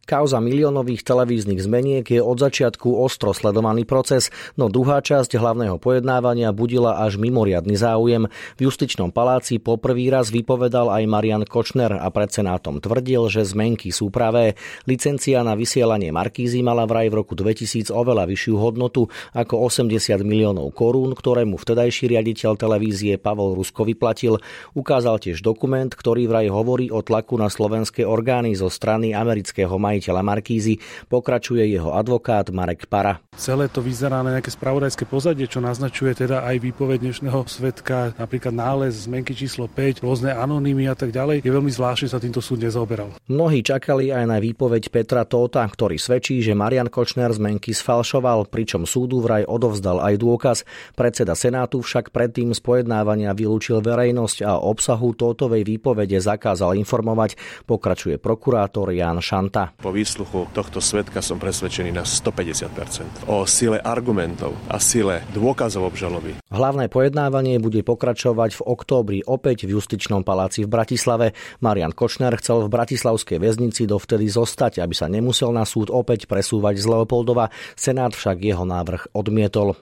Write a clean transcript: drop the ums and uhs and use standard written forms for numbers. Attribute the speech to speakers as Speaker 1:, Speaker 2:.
Speaker 1: Kauza miliónových televíznych zmeniek je od začiatku ostro sledovaný proces, no druhá časť hlavného pojednávania budila až mimoriadny záujem. V Justičnom paláci poprvý raz vypovedal aj Marian Kočner a pred senátom tvrdil, že zmenky sú pravé. Licencia na vysielanie Markízy mala vraj v roku 2000 oveľa vyššiu hodnotu ako 80 miliónov korún, ktoré mu vtedajší riaditeľ televízie Pavol Rusko vyplatil. Ukázal tiež dokument, ktorý vraj hovorí o tlaku na slovenské orgány zo strany amerického majiteľa Markízy, pokračuje jeho advokát Marek Para.
Speaker 2: Celé to vyzerá na nejaké spravodajské pozadie, čo naznačuje teda aj výpoveď dnešného svedka, napríklad nález zmenky číslo 5, rôzne anonymy a tak ďalej. Je veľmi zvláštne, sa týmto súd nezaoberal.
Speaker 1: Mnohí čakali aj na výpoveď Petra Tóta, ktorý svedčí, že Marian Kočner zmenky sfalšoval, pričom súdu vraj odovzdal aj dôkaz. Predseda Senátu však predtým z pojednávania vylúčil verejnosť a obsahu Tótovej výpovede zakázal informovať, pokračuje prokurátor Ján Šanta.
Speaker 3: Po výsluchu tohto svedka som presvedčený na 150% o sile argumentov a sile dôkazov obžaloby.
Speaker 1: Hlavné pojednávanie bude pokračovať v októbri opäť v Justičnom paláci v Bratislave. Marian Kočner chcel v bratislavskej väznici dovtedy zostať, aby sa nemusel na súd opäť presúvať z Leopoldova. Senát však jeho návrh odmietol.